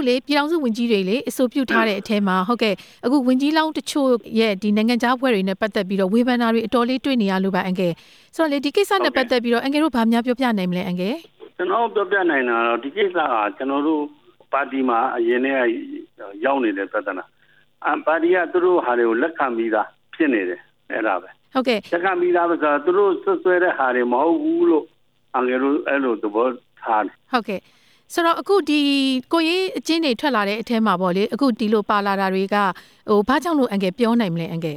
လေပြည်အောင်စုဝင်ကြီးတွေလေအဆိုပြုထားတဲ့အထဲမှာဟုတ်ကဲ့အခုဝင်ကြီးလောင်းတချို့ရဲ့ဒီနိုင်ငံခြားဘွဲတွေနဲ့ပတ်သက်ပြီးတော့ဝေဖန်တာတွေအတော်လေးတွေ့နေရလို့ပါအန်ကယ်ဆိုတော့လေဒီကိစ္စနဲ့ပတ်သက်ပြီးတော့အန်ကယ်တို့ဘာများပြောပြနိုင်မလဲအန်ကယ်ကျွန်တော်ပြောပြနိုင်တာတော့ဒီကိစ္စကကျွန်တော်တို့ပါတီမှာအရင်နဲ့ရောက်နေတဲ့ပြဿနာပါတီကသူတို့ဟာတွေကိုလက်ခံပြီးသားဖြစ်နေတယ်အဲ့ဒါပဲဟုတ်ကဲ့လက်ခံပြီးသားပဲဆိုတော့သူတို့ဆွဲတဲ့ဟာတွေမဟုတ်ဘူးလို့အန်ကယ်တို့အဲ့လိုသဘောထားတယ်ဟုတ်ကဲ့ဆိုတော့အခုဒီကိုရေးအချင်းတွေထွက်လာတဲ့အထဲမှာပေါ့လေအခုဒီလိုပါလာတာတွေကဘာကြောင့်လို့အန်ကယ်ပြောနိုင်မလဲအန်ကယ်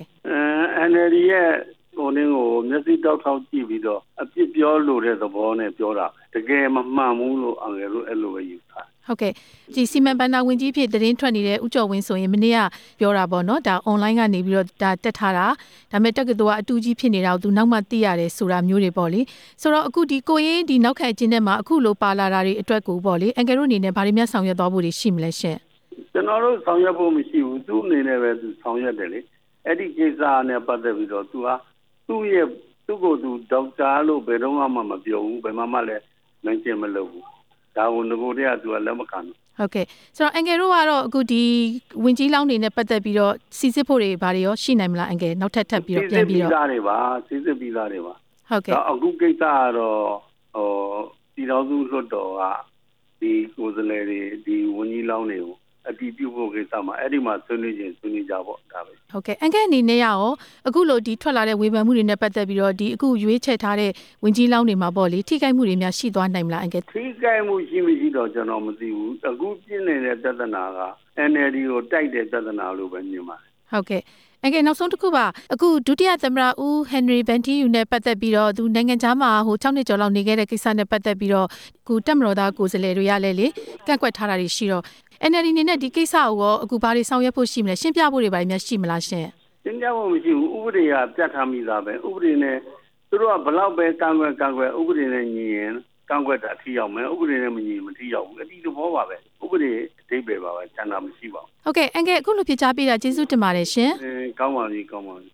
NLD ရဲ့ဟိုကိုမျက်စိတောက်ထောက်ကြည့်ပြီးတော့အပြစ်ပြောလို့တဲ့သဘောနဲ့ပြောတာတကယ်မမှန်ဘူးလို့အန်ကယ်တို့အဲ့လိုပဲယူဆဟုတ်ကဲ့ဒီစီမံဘဏ္ဍာဝင်ကြီးဖြစ်သတင်းထွက်နေတဲ့ဦးကျော်ဝင်းဆိုရင်မနေ့ကပြောတာပေါ့နော်ဒါ online ကနေပြီးတော့ဒါတက်ထားတာဒါပေမဲ့တက္ကသိုလ်ကအတူကြီးဖြစ်နေတာကိုသူနောက်မှသိရတယ်ဆိုတာမျိုးတွေပေါ့လေဆိုတော့အခုဒီကိုရေးဒီနောက်ခက်အချင်းထဲမှာအခုလိုပါလာတာတွေအတွက်ကိုပေါ့လေအန်ကယ်တို့အနေနဲ့ဘာတွေများဆောင်ရွက်သွားဖို့တွေရှိမလဲရှင့်ကျွန်တော်တို့ဆောင်ရွက်ဖို့မရှိဘူးသူ့အနေနဲ့ပဲသူဆောင်ရွက်တယ်လေအဲ့ဒီကိစ္စနဲ့ပတ်သက်ပြီးတော့သူကသူ့ကိုယ်သူဒေါက်တာလို့ဘယ်တော့မှမပြောဘူးဘယ်မှလည်းmentionမလုပ်ဘူးဒါဝန်ကိုတည်းကသူကလက်မခံဘူးဟုတ်ကဲ့ဆိုတော့အန်ကယ်တို့ကတော့အခုဒီဝင်ကြီးလောင်းနေနဲ့ပတ်သက်ပြီးတော့စီစစ်ဖို့တွေဘာတွေရောရှိနိုင်မလားအန်ကယ်နောက်ထပ်ပြီးတော့ပြန်ပြီးတော့စီစစ်ပြီးသားတွေပါဟုတ်ကဲ့အခုကိစ္စကတော့ပြည်တော်စုလွှတ်တော်ကဒီကိုယ်စားလှယ်တွေဒီဝင်ကြီးလောင်းတွေကိုအတည်ပြုဖို့ကိစ္စမှာအဲ့ဒီမှာဆွေးနွေးကြပေါ့ဒါပဲဟုတ်ကဲ့အန်ကယ်အနေနဲ့ရောအခုလိုဒီထွက်လာတဲ့ဝေဖန်မှုတွေနဲ့ပတ်သက်ပြီးတော့ဒီအခုရွေးချယ်ထားတဲ့ဝင်ကြီးလောင်းတွေမှာပေါ့လေထိခိုက်မှုတွေများရှိသွားနိုင်မလားအန်ကယ်ထိခိုက်မှုရှိမရှိတော့ကျွန်တော်မသိဘူးအခုပြင်းနေတဲ့ပြဿနာက NLD ကိုတိုက်တဲ့ပြဿနာလို့ပဲမြင်ပါတယ်ဟုတ်ကဲ့အန်ကယ်နောက်ဆုံးတစ်ခုပါအခုဒုတိယသမ္မတဦးဟန်နရီဘန်တီယူနဲ့ပတ်သက်ပြီးတော့သူနိုင်ငံခြားမှာ6နှစ်ကျော်လောက်နေခဲ့တဲ့ကိစ္စနဲ့ပတ်သက်ပြီးတော့အခုတက်မတော်သားကိုယ်စားလှယ်တွေကလည်းလေကန့်ကွက်ထားတာတွေရှိတော့NLD နေနဲ့ဒီကိစ္စကိုအခုဘာတွေဆောင်ရွက်ဖို့ရှိမလဲရှင်းပြဖို့တွေဘာတွေများရှိမလားရှင်ရှင်းပြဖို့မရှိဘူးဥပဒေကပြဋ္ဌာန်းပြီးသားပဲဥပဒေနဲ့သူတို့ကဘလောက်ပဲကန့်ကွက်ဥပဒေနဲ့ညီရင်ကန့်ကွက်တာအထီးရောက်မယ်ဥပဒေနဲ့မညီမထီးရောက်ဘူးအဒီသဘောပါပဲဥပဒေအဓိပ္ပာယ်ပါပဲကျန်တာမရှိပါဘူးဟုတ်ကဲ့အန်ကယ်အခုလိုဖြေချပေးတာကျေးဇူးတင်ပါတယ်ရှင်ကောင်းပါပြီ